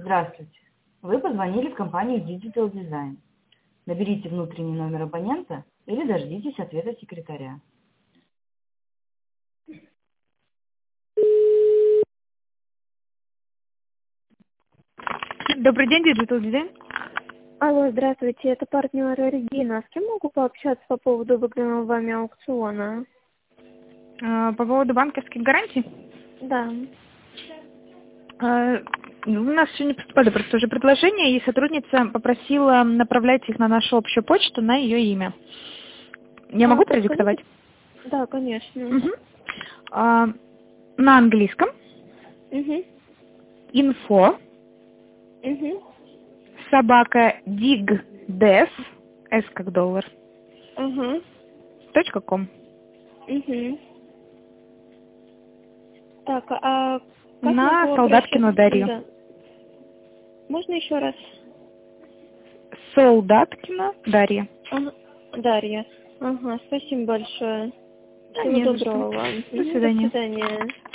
Здравствуйте. Вы позвонили в компанию Digital Design. Наберите внутренний номер абонента или дождитесь ответа секретаря. Добрый день, Digital Design. Алло, здравствуйте, это партнер Регина. С кем могу пообщаться по поводу выигранного вами аукциона? По поводу банковских гарантий? Да. У нас еще не поступали просто уже предложения, и сотрудница попросила направлять их на нашу общую почту на ее имя. Я могу продиктовать? Да, конечно. Угу. На английском. Угу. Info. Угу. Собака digdes, S как доллар. Ага. .com. Угу. Так, а как На могу Солдаткину обращаться? Дарью. Да. Можно еще раз? Солдаткина Дарья. Ага. Дарья. Ага, спасибо большое. Да, Всего не за доброго что. вам. До свидания. До свидания.